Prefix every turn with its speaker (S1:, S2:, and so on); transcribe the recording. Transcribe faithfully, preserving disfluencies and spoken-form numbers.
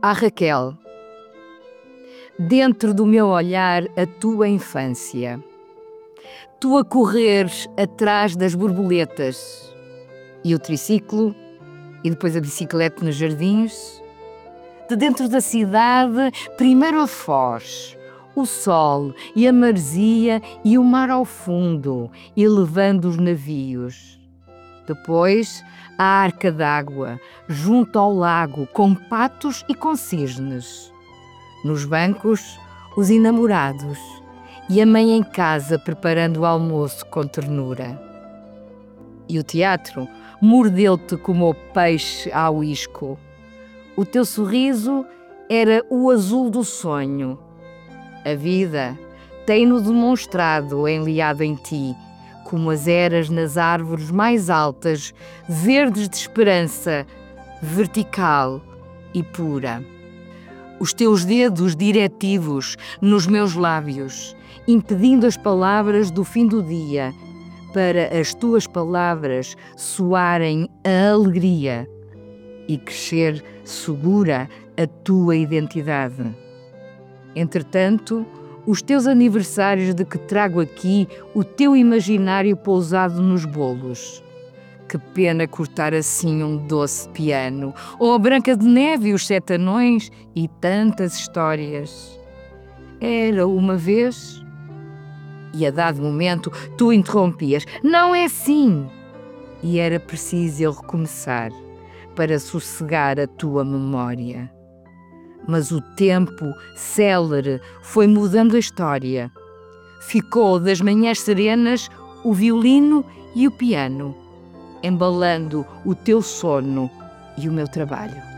S1: À Raquel, dentro do meu olhar a tua infância, tu a correres atrás das borboletas e o triciclo e depois a bicicleta nos jardins, de dentro da cidade, primeiro a Foz, o sol e a maresia e o mar ao fundo, e levando os navios. Depois, a arca d'água, junto ao lago, com patos e com cisnes. Nos bancos, os enamorados e a mãe em casa preparando o almoço com ternura. E o teatro mordeu-te como o peixe ao isco. O teu sorriso era o azul do sonho. A vida tem-no demonstrado enliado em ti, como as eras nas árvores mais altas, verdes de esperança, vertical e pura. Os teus dedos diretivos nos meus lábios, impedindo as palavras do fim do dia, para as tuas palavras soarem a alegria e crescer segura a tua identidade. Entretanto, os teus aniversários de que trago aqui o teu imaginário pousado nos bolos. Que pena cortar assim um doce piano, ou a Branca de Neve e os Sete Anões e tantas histórias. Era uma vez, e a dado momento tu interrompias. Não é assim! E era preciso eu recomeçar para sossegar a tua memória. Mas o tempo célere foi mudando a história. Ficou das manhãs serenas o violino e o piano, embalando o teu sono e o meu trabalho.